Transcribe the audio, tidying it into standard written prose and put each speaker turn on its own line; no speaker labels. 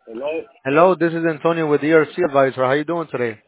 Hello.
Hello, this is Antonio with ERC Advisor. How you doing today?